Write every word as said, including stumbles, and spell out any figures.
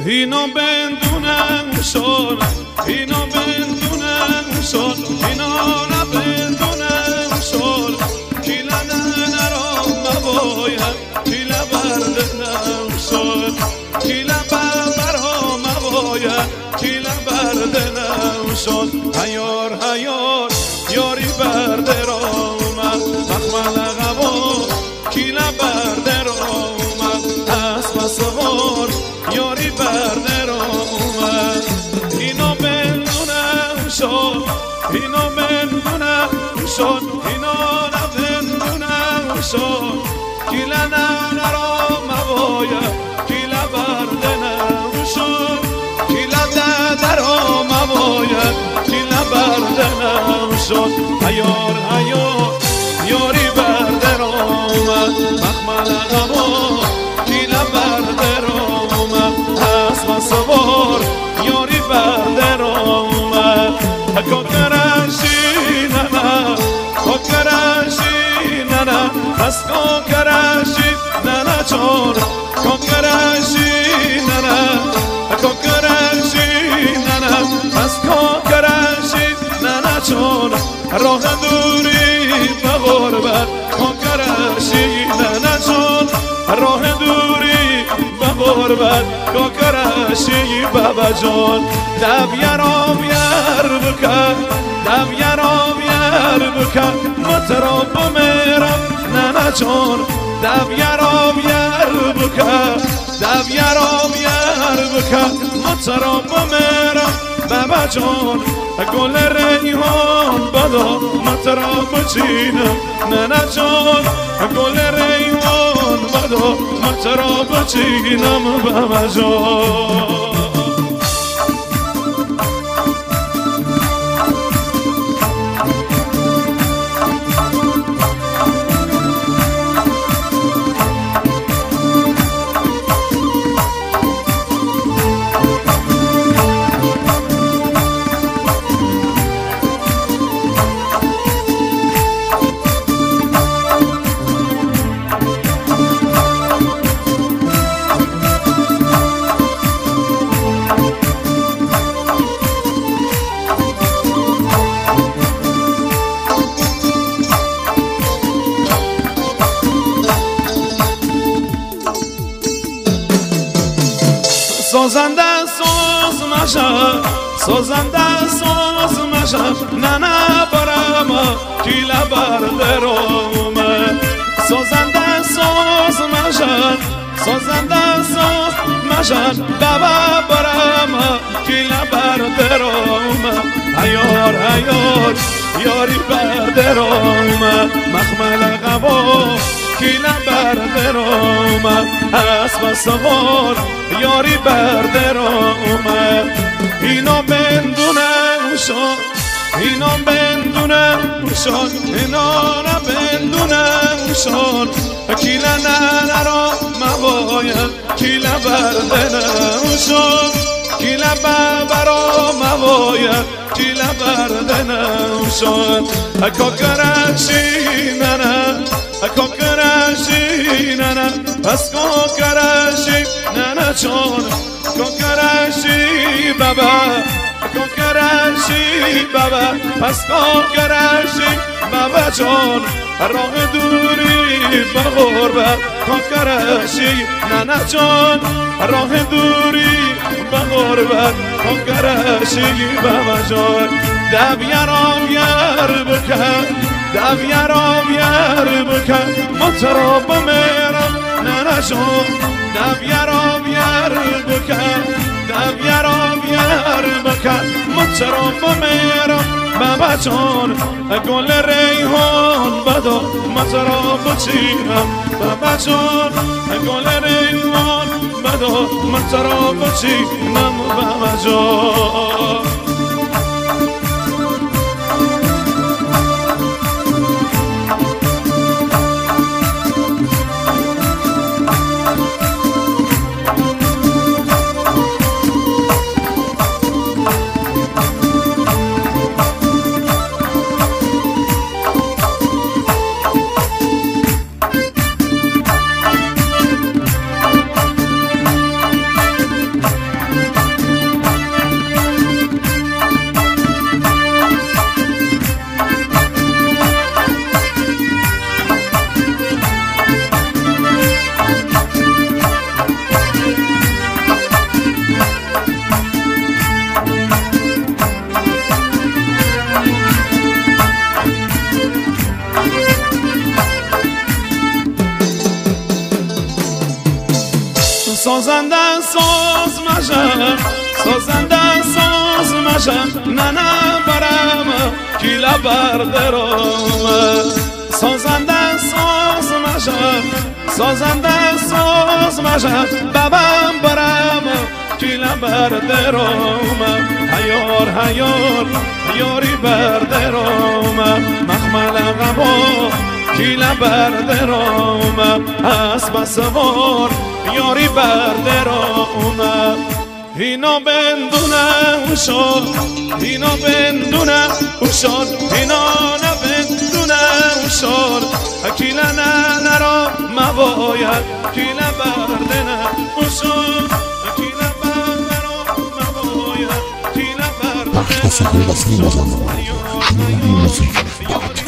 اینو بندونم شد، اینو بندونم شد، اینو نبندونم شد. کیلا نرام مباید، کیلا بردنم شد، کیلا برام مباید، کیلا بردنم شد. هیار هیار یاری برده اومد، مخمل غوا کیلا برده اومد. اسب سوار یاری برده اومد. اینو بندونم شد، اینو بندونم شد، اینو نبندونم شد. کیلا نرام مباید، کیلا بردنم شد، کیلا درام مباید، کیلا بردنم شد. هیار هیار یاری برده اومد، مخمل غوا کیلا برده اومد. اسب سوار یاری برده اومد. کوکرشی ننا، کوکرشی ننا، بس کوکرشی ننا چون. کوکرشی ننا، کوکرشی ننا، بس کوکرشی ننا چون. راه دوری به غربت کوکرشی ننا چون. راه دوری به غربت کوکرشی بابا جان. دب یارم یار بکن، دب یارم یار بکن، متراب میرم ننا جان. دب یارم یار بکن، دب یارم یار بکن، متراب میرم بابا جان. گل ریحان بدا متراب چینم ننا جان. گل ریحان بدا متراب چینم بابا جان. سازنده ساز مشم، سازنده ساز مشم، ننا برام کیلا برده رومه. سازنده ساز مشم، سازنده ساز مشم، بابا برام کیلا برده رومه. هیار هیار یاری برده رومه، مخمل غوا کیلا برده اومد. اسب سوار یاری برده اومد. اینو بندونم شد، اینو بندونم شد، اینو نبندونم شد. کیلا نرام مباید، کیلا بردنم شد، کیلا برام مباید، کیلا بردنم شد. کوکرشی ننا، کوکرشی ننا، بس کوکرشی ننا چون. کوکرشی بابا، کوکرشی بابا، پس کوکرشی بابا جان. راه دوری به غربت کوکرشی ننا جان. راه دوری به غربت کوکرشی بابا جان. دب یارم یار بکن، دب یارم یار بکن، متراب میرم ننا جان. دب یارم یار بکن، دب یارم یار بکن، متراب میرم بابا جان. گل ریحان بدا متراب چینم بابا جان. گل ریحان بدا متراب چینم بابا جان. سازنده ساز مشم سازنده ساز مشم ننه برم کیلا بردرم سازنده ساز مشم سازنده ساز مشم بابم برم کیلا بردرم هیار هیار هیاری بردرم مخمل غما کیلا بردرم اسب سوار یاری بردرم اینا بندونه اوشان اینا بندونه اوشان اینا نبندونه اوشان کیلا نه نرا مباید کیلا بردنه اوشان کیلا بردنه مباید کیلا بردنه